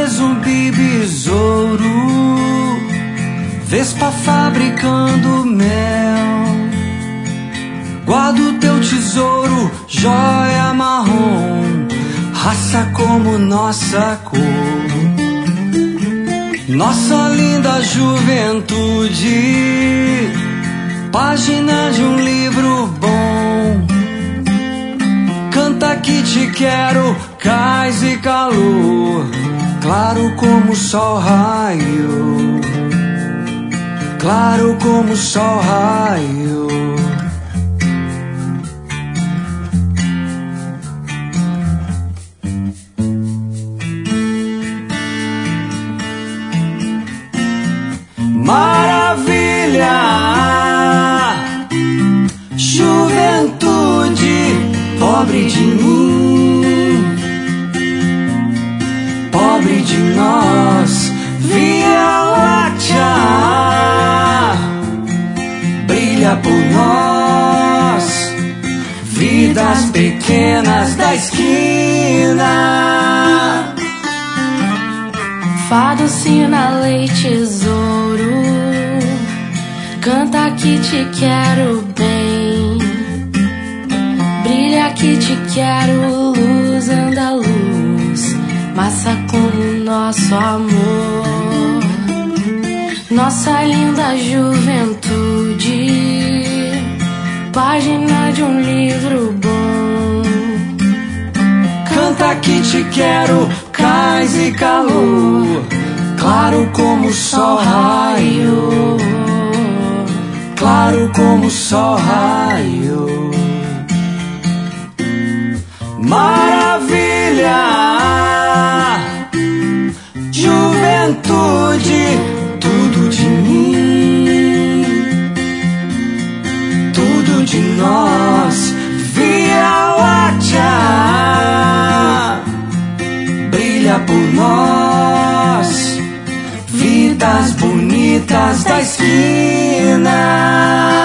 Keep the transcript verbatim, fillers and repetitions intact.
zumbi, besouro, vespa fabricando mel. Guarda o teu tesouro, joia marrom, raça como nossa cor. Nossa linda juventude, página de um livro bom. Canta que te quero, cais e calor, claro como o sol raio, claro como o sol raio. Maravilha, juventude, pobre de mim, pobre de nós, Via Láctea brilha por nós, vidas pequenas da esquina. Fado, sina, leite, tesouro, canta que te quero bem, brilha que te quero, luz, andaluz, massa como nosso amor. Nossa linda juventude, página de um livro bom. Canta que te quero, cais e calor, claro como o sol raio, claro como o sol raio. Maravilha, juventude, tudo de mim, tudo de nós, Via Láctea brilha por nós, vidas bonitas da esquina.